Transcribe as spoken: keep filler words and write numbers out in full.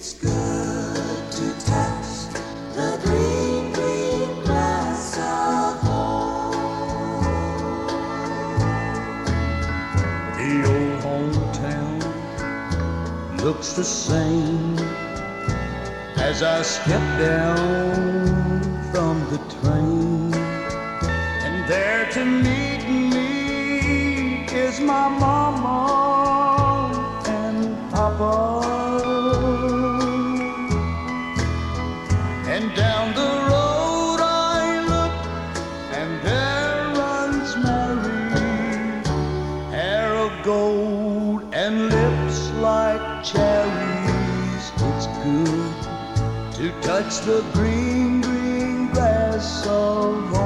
It's good to touch the green, green grass of home. The old hometown looks the same as I step down from the train, and there to meet me is my mama and papa. And down the road I look, and there runs Mary, hair of gold and lips like cherries. It's good to touch the green, green grass of home.